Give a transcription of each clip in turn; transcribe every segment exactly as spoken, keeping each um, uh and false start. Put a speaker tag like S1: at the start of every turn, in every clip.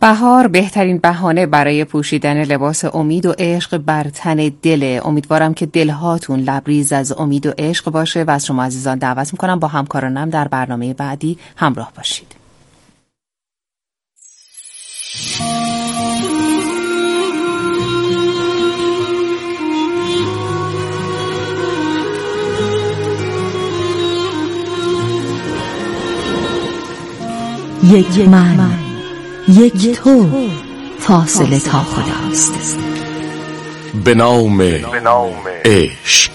S1: بهار بهترین بهانه برای پوشیدن لباس امید و عشق بر تن دل. امیدوارم که دلهاتون لبریز از امید و عشق باشه و از شما عزیزان دعوت میکنم با همکارانم در برنامه بعدی همراه باشید.
S2: یک من، یک تو، فاصله تا خداست.
S3: به نام عشق.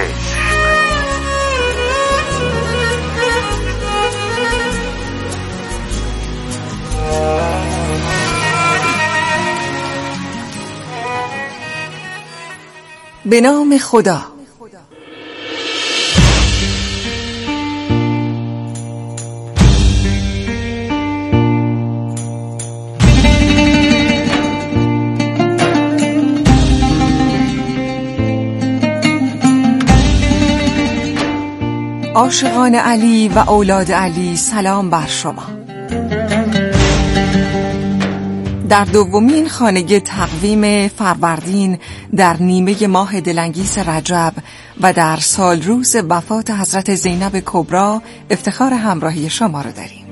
S4: به نام خدا. عاشقان علی و اولاد علی، سلام بر شما. در دومین خانه تقویم فروردین، در نیمه ماه دلانگیز رجب و در سال روز وفات حضرت زینب کبری، افتخار همراهی شما رو داریم.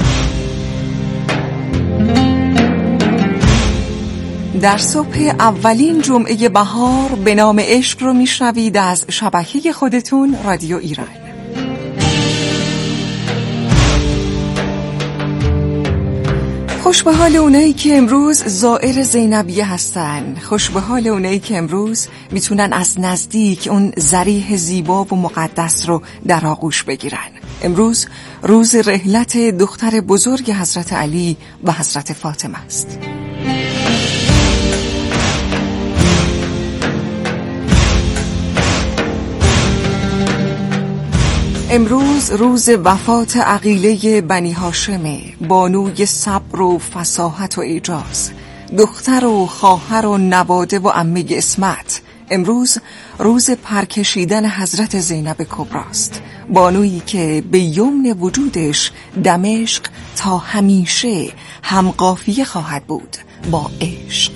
S4: در صبح اولین جمعه بهار به نام عشق رو میشنوید از شبکه خودتون رادیو ایران. خوش به حال اونایی که امروز زائر زینبیه هستن. خوش به حال اونایی که امروز میتونن از نزدیک اون ضریح زیبا و مقدس رو در آغوش بگیرن. امروز روز رحلت دختر بزرگ حضرت علی و حضرت فاطمه است. امروز روز وفات عقیله بنی هاشمه، بانوی صبر و فصاحت و اعجاز، دختر و خواهر و نواده و عمه اسمت. امروز روز پرکشیدن حضرت زینب کبری است، بانویی که به یمن وجودش دمشق تا همیشه هم قافیه خواهد بود با عشق.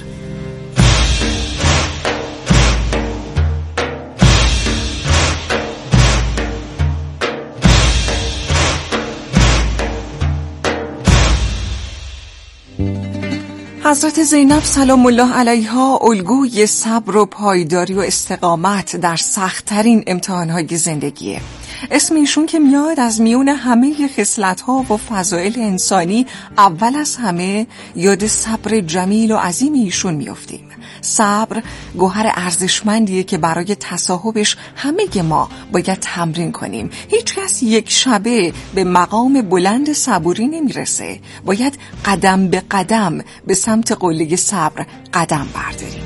S4: حضرت زینب سلام الله علیها الگوی صبر و پایداری و استقامت در سخت‌ترین امتحان‌های زندگیه. اسم ایشون که میاد از میون همه خصلت‌ها و فضایل انسانی، اول از همه یاد صبر جمیل و عظیم ایشون میافتیم. صبر گوهر ارزشمندیه که برای تصاحبش همه ما باید تمرین کنیم. هیچ کس یک شبه به مقام بلند صبوری نمیرسه. باید قدم به قدم به سمت قله صبر قدم برداریم.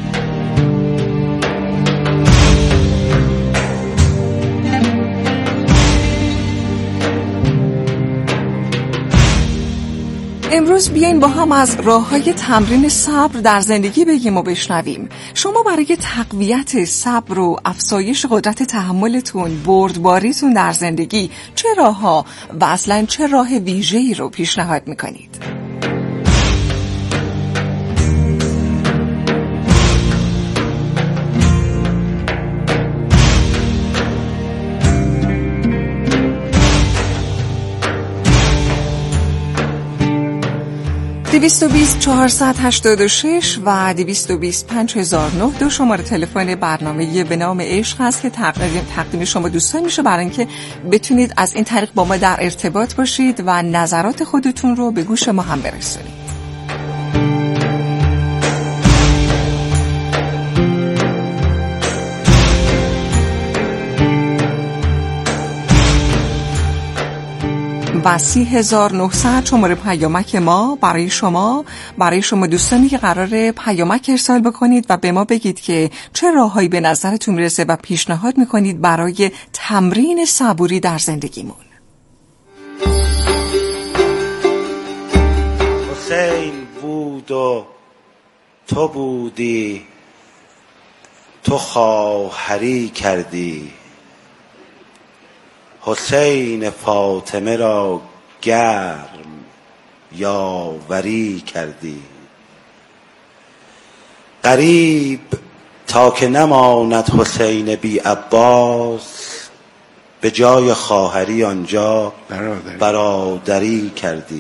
S4: امروز بیاین با هم از راه‌های تمرین صبر در زندگی بگیم و بشنویم. شما برای تقویت صبر و افزایش قدرت تحملتون، بردباریتون در زندگی چه راه‌ها و اصلاً چه راه ویژه‌ای رو پیشنهاد می‌کنید؟ دویست و بیست چهارصد و هشتاد و شش و دویست و بیست پنج هزار و نه دو شماره تلفن برنامه به نام عشق هست که تقدیم تقدیم شما دوستان میشه برای اینکه بتونید از این طریق با ما در ارتباط باشید و نظرات خودتون رو به گوش ما هم برسونید. و سی هزار و نهصد شماره پیامک ما برای شما برای شما دوستانی که قراره پیامک ارسال بکنید و به ما بگید که چه راههایی به نظرتون میرسه و پیشنهاد میکنید برای تمرین صبوری در زندگیمون.
S5: حسین بود و تو بودی، تو خواهری کردی، حسین فاطمه را گرم یاوری کردی. غریب تا که نماند حسین بی عباس، به جای خواهری آنجا برادری, برادری کردی.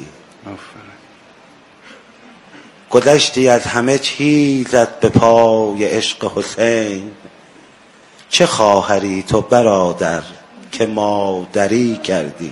S5: گذشتی از همه چیزت به پای عشق حسین، چه خواهری تو برادر که مادری کردی.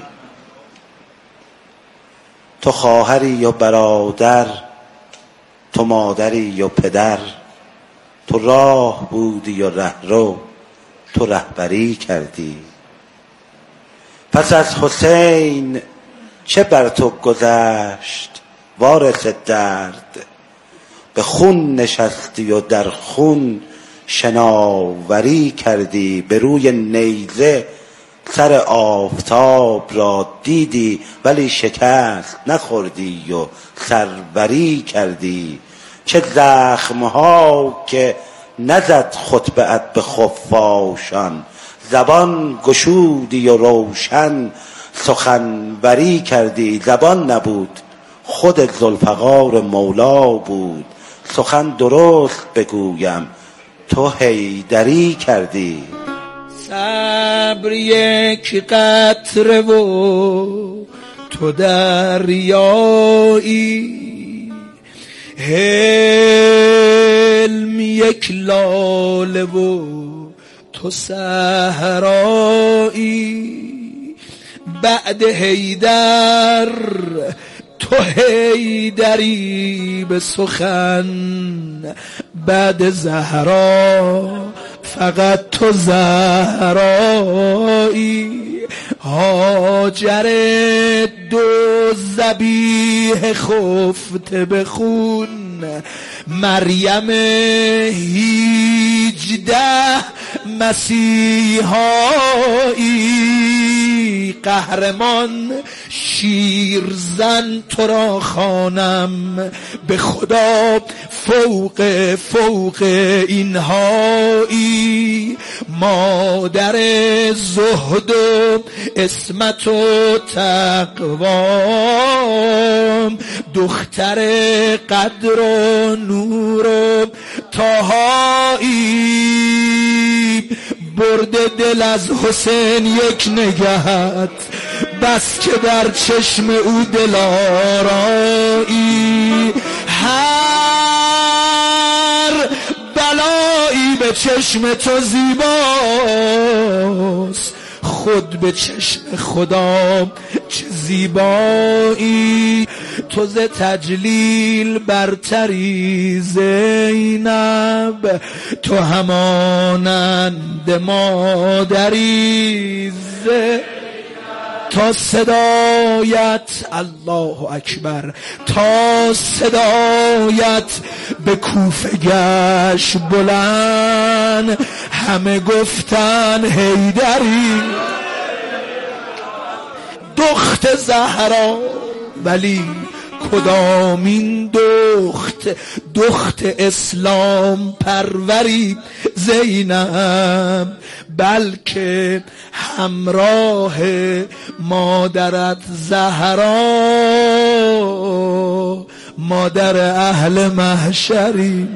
S5: تو خواهری و برادر، تو مادری و پدر، تو راه بودی و رهرو، تو رهبری کردی. پس از حسین چه بر تو گذشت وارث درد، به خون نشستی و در خون شناوری کردی. به روی نیزه سر آفتاب را دیدی، ولی شکست نخوردی و سروری کردی. چه زخمها که نزد خطبه‌ات به خفاشان، زبان گشودی و روشن سخنوری کردی. زبان نبود خود ذوالفقار مولا بود، سخن درست بگویم تو حیدری کردی.
S6: صبر یک قطره و تو دریایی، حلم یک لاله و تو صحرایی. بعد حیدر تو حیدری به سخن، بعد زهرا فقط تو زهرایی. هاجر دو ذبیح خفته به خون، مریم هیجده مسیحایی. قهرمان شیرزن تو را خوانم، به خدا فوق فوق اینهایی. مادر زهد و عصمت و تقوام، دختر قدر و نور و طهایی. برد دل از حسین یک نگهت، بس که در چشم او دلارایی. هر بلایی به چشم تو زیباست، خود به چشم خدا چه زیبایی. تو ز تجلیل برتری زینب، تو همانند مادری زینب. تا صدایت الله اکبر، تا صدایت به کوفه گشت بلند، همه گفتن حیدری دخت زهرا. ولی کدامین دخت؟ دخت اسلام پروری زینب، بلکه همراه مادرت زهرا، مادر اهل محشری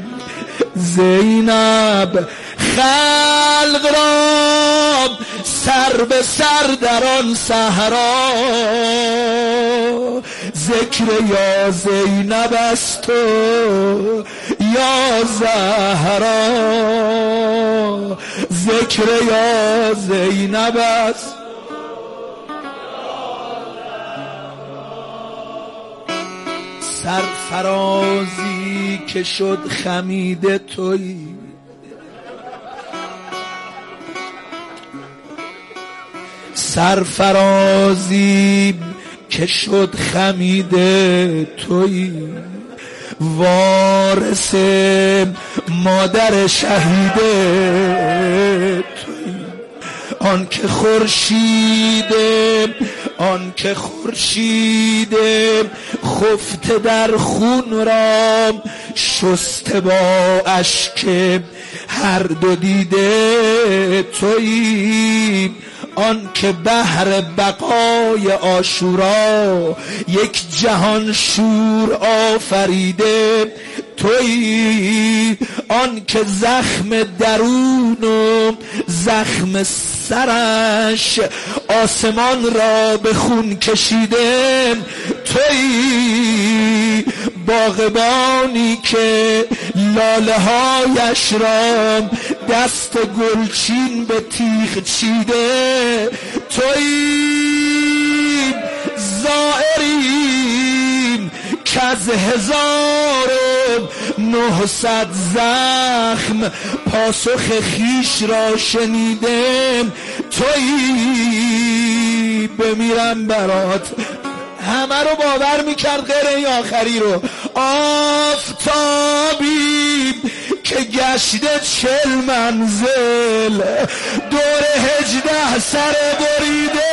S6: زینب. خلق را سر به سر در آن صحرا، ذکر یا زینب است تو یا زهرا، ذکر یا زینب است. سرفرازی که شد خمیده تویی، سرفرازی که شد خمیده تویی. وارث مادر شهیده تویی. آن که خورشیده، آن که خورشیده خفته در خون را شسته با اشک هر دو دیده تویی. آن که بهر بقای عاشورا یک جهان شور آفریده تویی، آن که زخم درون و زخم سرش آسمان را به خون کشیده تویی، باغبانی که لاله هایش را دست گلچین به تیغ چیده تویی، زائریم که از هزار نهصد زخم پاسخ خیش را شنیده تویی، بمیرم برات. همه رو باور میکرد غیر این آخری رو. آفتابی که گشته چل منزل دور هجده سر بریده.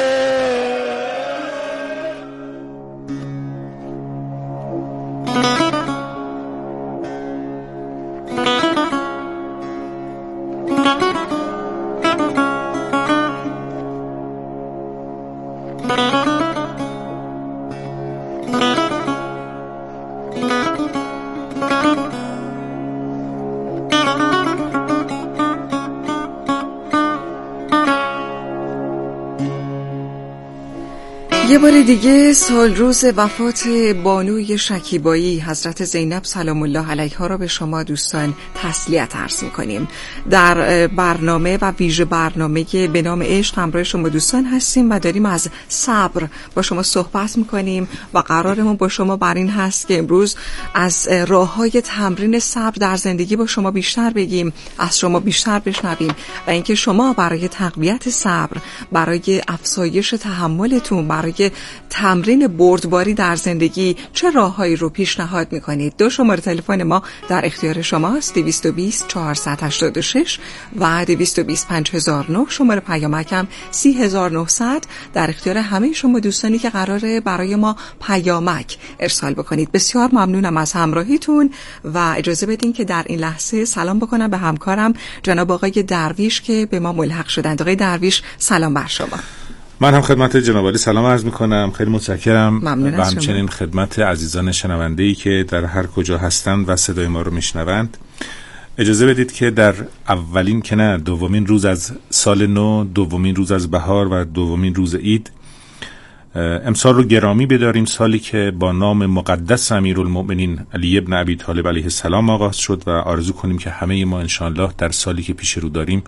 S4: یه بار دیگه سال روز وفات بانوی شکیبایی حضرت زینب سلام الله علیها را به شما دوستان تسلیت عرض می‌کنیم. در برنامه و ویژه برنامه به نام عشق همراه شما دوستان هستیم و داریم از صبر با شما صحبت می‌کنیم و قرارمون با شما بر این هست که امروز از راه‌های تمرین صبر در زندگی با شما بیشتر بگیم، از شما بیشتر بشنویم و اینکه شما برای تقویت صبر، برای افزایش تحملتون، برای تمرین بردباری در زندگی چه راههایی رو پیشنهاد میکنید. دو شماره تلفن ما در اختیار شماست، دویست و بیست چهارصد و هشتاد و شش و دویست و بیست پنج هزار و نه. شماره پیامک هم سی هزار و نهصد در اختیار همه شما دوستانی که قراره برای ما پیامک ارسال بکنید. بسیار ممنونم از همراهیتون و اجازه بدین که در این لحظه سلام بکنم به همکارم جناب آقای درویش که به ما ملحق شدند. آقای درویش سلام بر شما.
S7: من هم خدمت جناب عالی سلام عرض میکنم. خیلی متشکرم و همچنین
S4: شما.
S7: خدمت عزیزان شنونده‌ای که در هر کجا هستند و صدای ما رو میشنوند. اجازه بدید که در اولین که نه دومین روز از سال نو، دومین روز از بهار و دومین روز عید امسال رو گرامی بداریم، سالی که با نام مقدس امیرالمؤمنین علی ابن ابی طالب علیه السلام آغاز شد و آرزو کنیم که همه ما انشاءالله در سالی که پیش رو داریم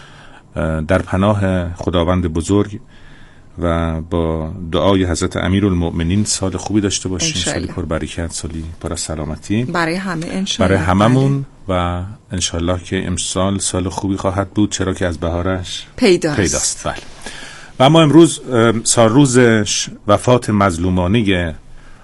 S7: در پناه خداوند بزرگ و با دعای حضرت امیرالمؤمنین سال خوبی داشته باشیم، سالی پر برکت، سالی پر سلامتی
S4: برای همه انشالله،
S7: برای هممون و انشالله که امسال سال خوبی خواهد بود چرا که از بهارش
S4: پیداست,
S7: پیداست. بله. و اما امروز سال روز وفات مظلومانه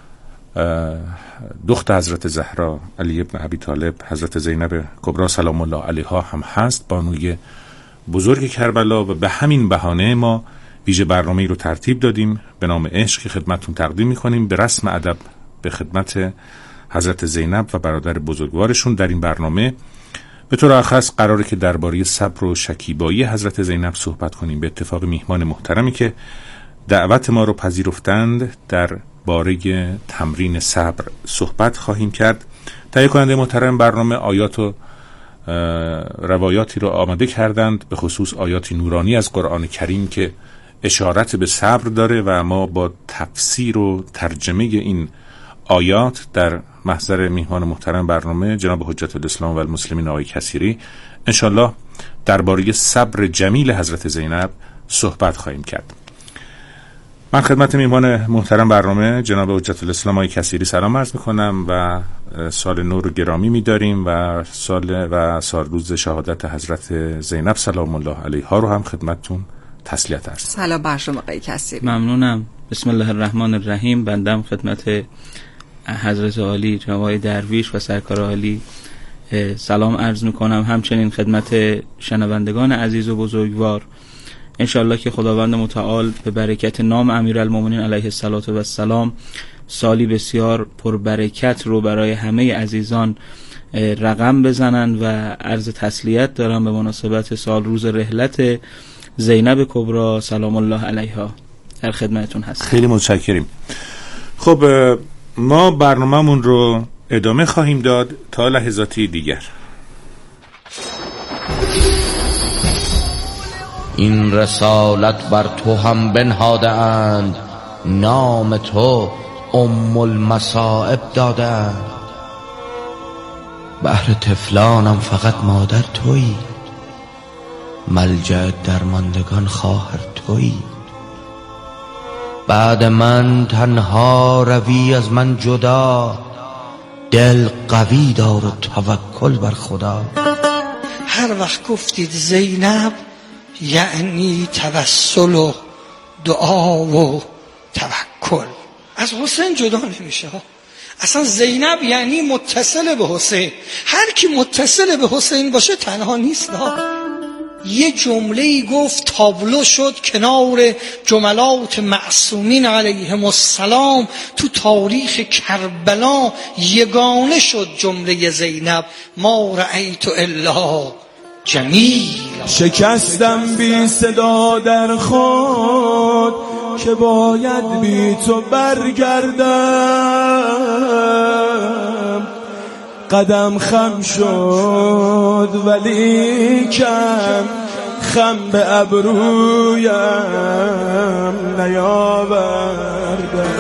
S7: دختر حضرت زهرا علی ابن ابی طالب، حضرت زینب کبری سلام الله علیها هم هست، بانوی بزرگ کربلا، و به همین بهانه ما ویژه برنامه‌ای رو ترتیب دادیم به نام عشق که خدمتتون تقدیم می‌کنیم به رسم ادب به خدمت حضرت زینب و برادر بزرگوارشون. در این برنامه به طور خاص قراره که درباره صبر و شکیبایی حضرت زینب صحبت کنیم. به اتفاق میهمان محترمی که دعوت ما رو پذیرفتند در باره تمرین صبر صحبت خواهیم کرد. تهیه کننده محترم برنامه آیات و روایاتی رو آماده کردند، به خصوص آیاتی نورانی از قرآن کریم که اشارت به صبر داره و ما با تفسیر و ترجمه این آیات در محضر میهمان محترم برنامه جناب حجت الاسلام و المسلمین آقای کثیری انشالله درباره صبر جمیل حضرت زینب صحبت خواهیم کرد. من خدمت میهمان محترم برنامه جناب حجت الاسلام آقای کثیری سلام عرض میکنم و سال نو رو گرامی میداریم و سال و سال روز شهادت حضرت زینب سلام الله علیها رو هم خدمتتون تسلیت عرض.
S4: سلام بر شما آقای کثیری.
S8: ممنونم. بسم الله الرحمن الرحیم. بندم خدمت حضرت عالی جناب آقای درویش و سرکار عالی سلام عرض میکنم، همچنین خدمت شنوندگان عزیز و بزرگوار. انشالله که خداوند متعال به برکت نام امیرالمومنین علیه السلام سالی بسیار پربرکت رو برای همه عزیزان رقم بزنن و عرض تسلیت دارم به مناسبت سال روز رحلت زینب کبری سلام الله علیها در خدمتتون هستم.
S7: خیلی متشکریم. خب ما برنامه‌مون رو ادامه خواهیم داد تا لحظاتی دیگر.
S9: این رسالت بر تو هم بنهاده اند، نام تو ام المصائب داده اند. بهر طفلانم فقط مادر تویی، ملجأ درماندگان خواهر تویی. بعد من تنها روی از من جدا، دل قوی دار و توکل بر خدا.
S6: هر وقت گفتید زینب یعنی توسل و دعا و توکل. از حسین جدا نمیشه. اصلا زینب یعنی متصل به حسین. هر کی متصل به حسین باشه تنها نیست. یه جمله‌ای گفت تابلو شد کنار جملات معصومین علیهم السلام تو تاریخ کربلا، یگانه شد جمله زینب ما رأیت الا جمیل.
S10: شکستم بی صدا در خود که باید بی تو برگردم. قدم خم شد ولی کم خم به ابرویم نیاوردم.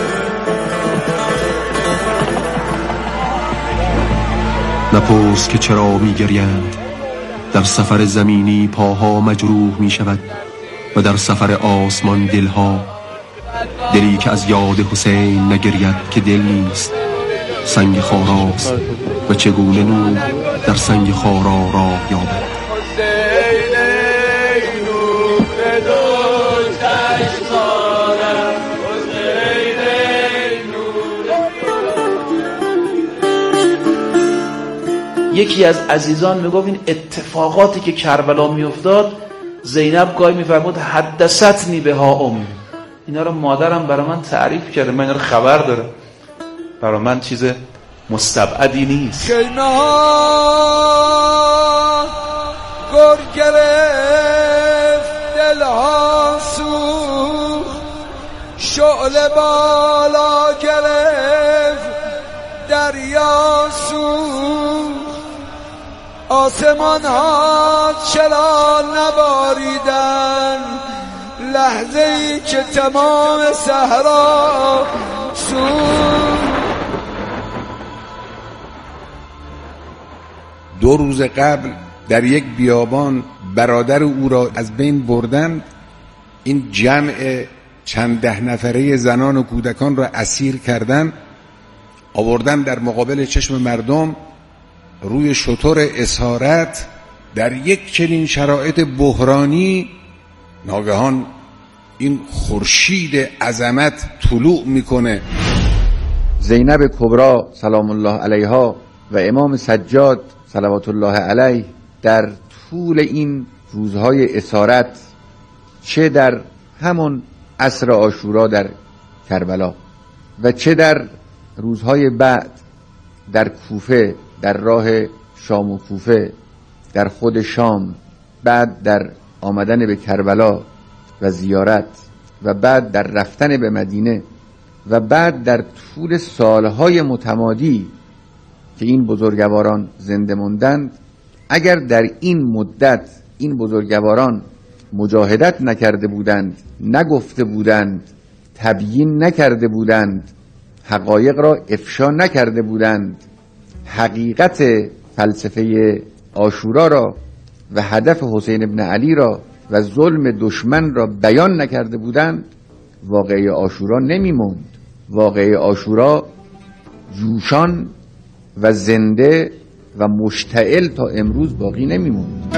S11: نپرس که چرا می گریند، در سفر زمینی پاها مجروح می شود و در سفر آسمان دلها. دلی که از یاد حسین نگرید که دل نیست، سنگ خاراست و چگونه نور در سنگ خارا راه یابد.
S12: یکی از عزیزان میگفت این اتفاقاتی که کربلا میافتاد، زینب گاهی میفرمود حدثتنی بها امی، اینا رو مادرم برای من تعریف کرده، من اینا رو خبر دارم، برای من چیز مستبعدی نیست.
S6: خیمه ها گر گرفت، دلها سوخت، شعله بالا گرفت، دریا سوخت. آسمان ها چرا نباریدن لحظه ای که تمام صحرا سوخت.
S13: دو روز قبل در یک بیابان برادر او را از بین بردند. این جمع چند ده نفره زنان و کودکان را اسیر کردند، آوردن در مقابل چشم مردم روی شتر اسارت. در یک چنین شرایط بحرانی ناگهان این خورشید عظمت طلوع میکنه.
S14: زینب کبری سلام الله علیها و امام سجاد صلوات الله علیه در طول این روزهای اسارت، چه در همون عصر عاشورا در کربلا و چه در روزهای بعد در کوفه، در راه شام و کوفه، در خود شام، بعد در آمدن به کربلا و زیارت و بعد در رفتن به مدینه و بعد در طول سالهای متمادی که این بزرگواران زنده ماندند، اگر در این مدت این بزرگواران مجاهدت نکرده بودند، نگفته بودند، تبیین نکرده بودند، حقایق را افشا نکرده بودند، حقیقت فلسفه عاشورا را و هدف حسین ابن علی را و ظلم دشمن را بیان نکرده بودند، واقعه عاشورا نمی‌ماند. واقعه عاشورا جوشان و زنده و مشتعل تا امروز باقی نمی‌ماند.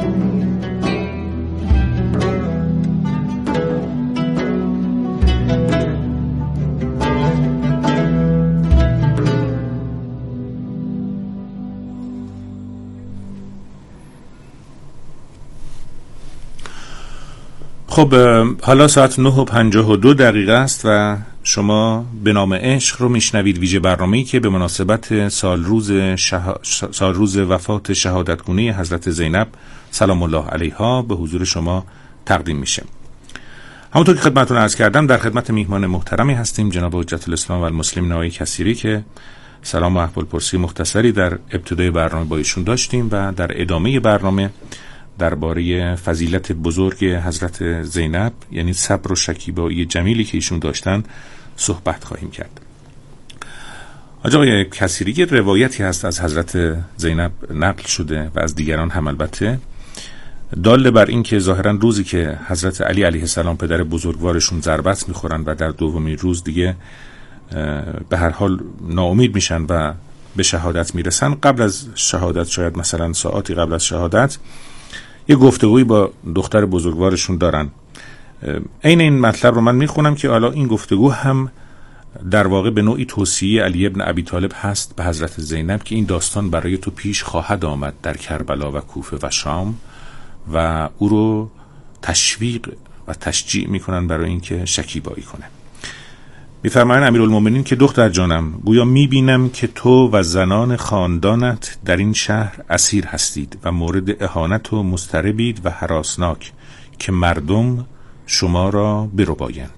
S7: خب حالا ساعت نه و پنجاه و دو دقیقه است و شما به نام عشق رو میشنوید، ویژه برنامه‌ای که به مناسبت سال روز, شه... سال روز وفات شهادتگونه حضرت زینب سلام الله علیها به حضور شما تقدیم میشه. همونطور که خدمتتون عرض کردم در خدمت میهمان محترمی هستیم، جناب حجت الاسلام و المسلمین آقای کثیری، که سلام و احوالپرسی مختصری در ابتدای برنامه با ایشون داشتیم و در ادامه برنامه درباره فضیلت بزرگ حضرت زینب، یعنی صبر و شکیبایی جمیلی که ایشون داشتن، صحبت خواهیم کرد. آقای کثیری، روایتی هست از حضرت زینب نقل شده و از دیگران هم البته، دال بر این که ظاهرا روزی که حضرت علی علیه السلام پدر بزرگوارشون ضربت میخورن و در دومین روز دیگه به هر حال ناامید میشن و به شهادت میرسن، قبل از شهادت، شاید مثلا ساعتی قبل از شهادت، یه گفتگویی با دختر بزرگوارشون دارن. عین این مطلب رو من میخونم که حالا این گفتگو هم در واقع به نوعی توصیه علی ابن ابی طالب هست به حضرت زینب که این داستان برای تو پیش خواهد آمد در کربلا و کوفه و شام، و او رو تشویق و تشجیع میکنن برای اینکه شکیبایی کنه. میفرمایند امیرالمومنین که دختر جانم، گویا میبینم که تو و زنان خاندانت در این شهر اسیر هستید و مورد اهانت و مضطربید و هراسناک که مردم شما را بربایند.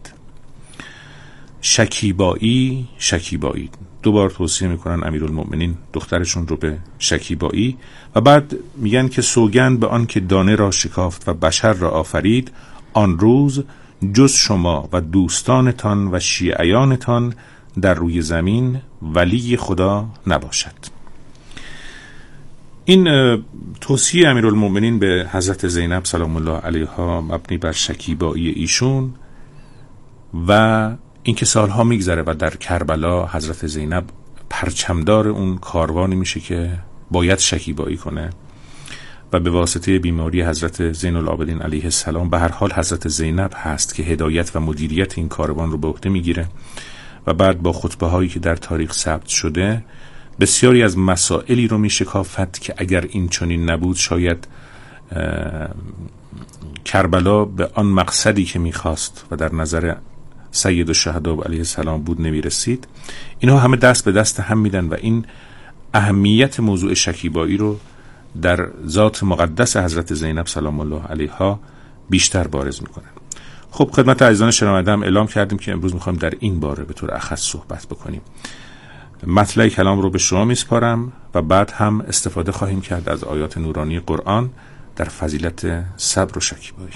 S7: شکیبایی شکیبایی دوبار توصیه میکنن امیرالمومنین دخترشون رو به شکیبایی، و بعد میگن که سوگند به آن که دانه را شکافت و بشر را آفرید، آن روز جز شما و دوستانتان و شیعیانتان در روی زمین ولی خدا نباشد. این توصیه امیرالمومنین به حضرت زینب سلام الله علیها مبنی بر شکیبایی ایشون و اینکه سالها میگذره و در کربلا حضرت زینب پرچمدار اون کاروانی میشه که باید شکیبایی کنه و به واسطه بیماری حضرت زین العابدین علیه السلام به هر حال حضرت زینب هست که هدایت و مدیریت این کاروان رو به عهده میگیره و بعد با خطبه هایی که در تاریخ ثبت شده بسیاری از مسائلی رو میشکافت که اگر این چنین نبود شاید کربلا به آن مقصدی که میخواست و در نظر سید الشهدا علیه السلام بود نمیرسید. اینها همه دست به دست هم میدن و این اهمیت موضوع شکیبایی رو در ذات مقدس حضرت زینب سلام الله علیها بیشتر بارز میکنن. خب خدمت عزیزان شنونده هم اعلام کردیم که امروز میخوایم در این باره به طور اخص صحبت بکنیم. مطلع کلام رو به شما میسپارم و بعد هم استفاده خواهیم کرد از آیات نورانی قرآن در فضیلت صبر و شکیبایی.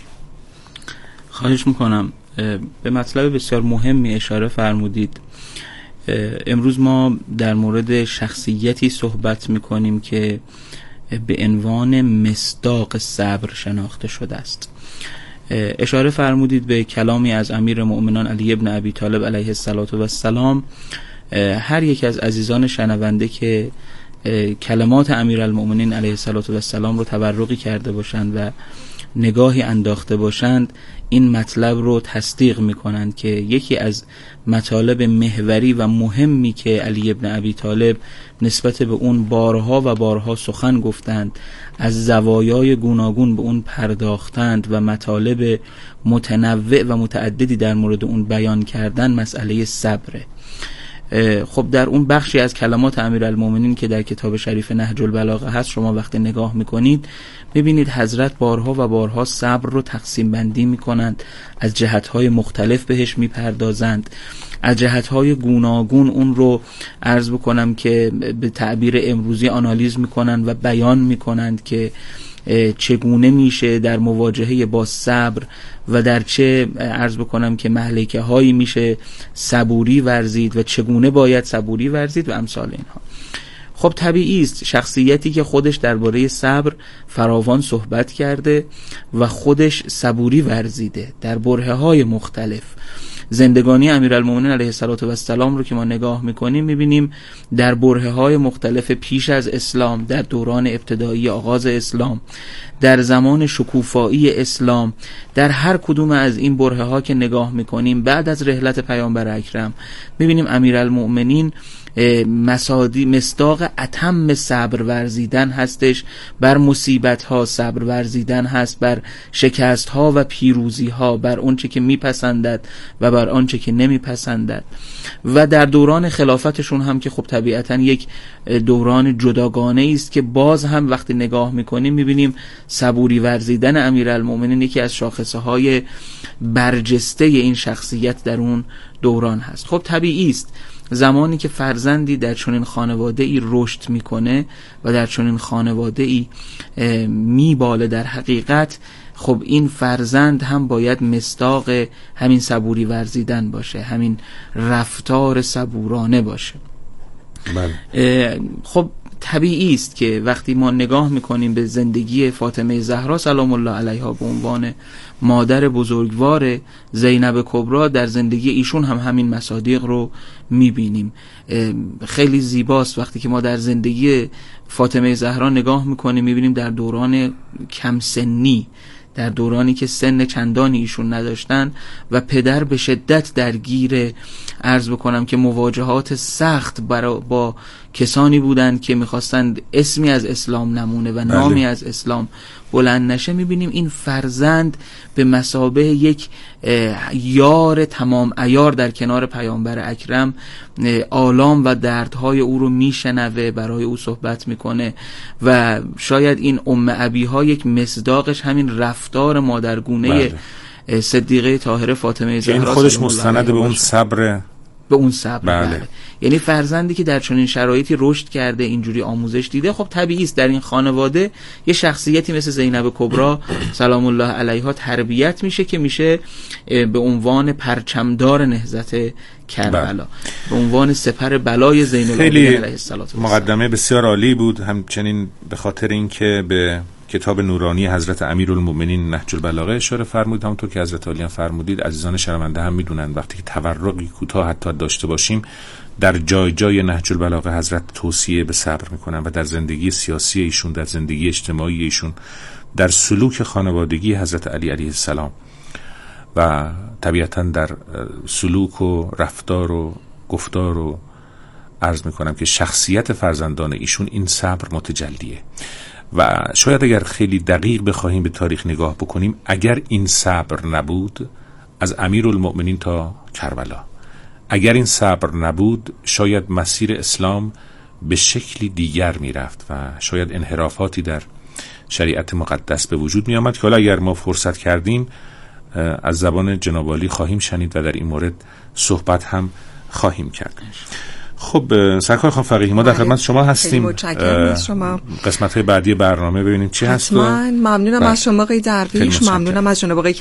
S8: خواهش میکنم. به مطلب بسیار مهمی اشاره فرمودید. امروز ما در مورد شخصیتی صحبت میکنیم که به عنوان مصداق صبر شناخته شده است. اشاره فرمودید به کلامی از امیر مؤمنان علی ابن ابی طالب علیه السلام. هر یک از عزیزان شنونده که کلمات امیرالمؤمنین علیه السلام رو تبرکی کرده باشند و نگاهی انداخته باشند، این مطلب رو تصدیق میکنند که یکی از مطالب محوری و مهمی که علی ابن ابی طالب نسبت به اون بارها و بارها سخن گفتند، از زوایای گوناگون به اون پرداختند و مطالب متنوع و متعددی در مورد اون بیان کردن، مسئله صبره. خب در اون بخشی از کلمات امیرالمومنین که در کتاب شریف نهج البلاغه هست، شما وقتی نگاه میکنید میبینید حضرت بارها و بارها صبر رو تقسیم بندی میکنند، از جهتهای مختلف بهش میپردازند، از جهتهای گوناگون اون رو عرض بکنم که به تعبیر امروزی آنالیز میکنند و بیان میکنند که چگونه میشه در مواجهه با صبر و در چه عرض بکنم که مهلکه هایی میشه صبوری ورزید و چگونه باید صبوری ورزید و امثال اینها. خب طبیعی است شخصیتی که خودش درباره صبر فراوان صحبت کرده و خودش صبوری ورزیده در برهه های مختلف. زندگانی امیرالمومنین علیه السلام رو که ما نگاه میکنیم میبینیم در برهه های مختلف پیش از اسلام، در دوران ابتدایی آغاز اسلام، در زمان شکوفایی اسلام، در هر کدوم از این برهه ها که نگاه میکنیم بعد از رحلت پیامبر اکرم میبینیم امیرالمومنین مسادی مصداق اتم صبر ورزیدن هستش، بر مصیبت ها صبر ورزیدن هست، بر شکست ها و پیروزی ها، بر آنچه که میپسندد و بر آنچه که نمیپسندد. و در دوران خلافتشون هم که خب طبیعتا یک دوران جداگانه است که باز هم وقتی نگاه میکنیم میبینیم صبوری ورزیدن امیرالمومنین یکی از شاخصه های برجسته این شخصیت در اون دوران هست. خب طبیعی است زمانی که فرزندی در چنین خانواده ای رشد میکنه و در چنین خانواده ای میباله، در حقیقت خب این فرزند هم باید مصداق همین صبوری ورزیدن باشه، همین رفتار صبورانه باشه. بله. خب طبیعی است که وقتی ما نگاه میکنیم به زندگی فاطمه زهرا سلام الله علیها به عنوان مادر بزرگوار زینب کبری، در زندگی ایشون هم همین مصادیق رو میبینیم. خیلی زیباست وقتی که ما در زندگی فاطمه زهرا نگاه میکنیم میبینیم در دوران کم سنی، در دورانی که سن چندانی ایشون نداشتن و پدر به شدت درگیر عرض بکنم که مواجهات سخت برا با کسانی بودند که میخواستند اسمی از اسلام نمونه و نامی بله. از اسلام بلند نشه، میبینیم این فرزند به مثابه یک یار تمام عیار در کنار پیامبر اکرم آلام و دردهای او رو میشنوه، برای او صحبت میکنه و شاید این ام ابیها یک مصداقش همین رفتار مادرگونه بله. صدیقه طاهره فاطمه زهرا،
S7: این خودش مستند به اون صبر
S8: به اون صبر
S7: بله.
S8: بله. یعنی فرزندی که در چنین شرایطی رشد کرده، اینجوری آموزش دیده، خب طبیعی است در این خانواده یه شخصیتی مثل زینب کبری سلام الله علیها تربیت میشه که میشه به عنوان پرچمدار نهضت کربلا بله. به عنوان سپر بلای زین العابدین علیه السلام.
S7: مقدمه بسیار عالی بود، همچنین به خاطر اینکه به کتاب نورانی حضرت امیرالمومنین نهج البلاغه اشاره فرمودید، همونطور که حضرت عالی فرمودید. عزیزان شنونده هم میدونن وقتی که تورقی کوتاه حتی داشته باشیم، در جای جای نهج البلاغه حضرت توصیه به صبر میکنن و در زندگی سیاسی ایشون، در زندگی اجتماعی ایشون، در سلوک خانوادگی حضرت علی علیه السلام و طبیعتا در سلوک و رفتار و گفتار و عرض میکنم که شخصیت فرزندان ایشون این صبر متجلیه. و شاید اگر خیلی دقیق بخواهیم به تاریخ نگاه بکنیم، اگر این صبر نبود از امیرالمؤمنین تا کربلا، اگر این صبر نبود شاید مسیر اسلام به شکلی دیگر میرفت و شاید انحرافاتی در شریعت مقدس به وجود می آمد که حالا اگر ما فرصت کردیم از زبان جناب عالی خواهیم شنید و در این مورد صحبت هم خواهیم کرد. خب سرکار خان فقیهی، ما در خدمت شما هستیم.
S4: شما
S7: قسمت های بعدی برنامه ببینیم چی هست.
S4: من ممنونم از شما آقای درویش، ممنونم از جناب آقای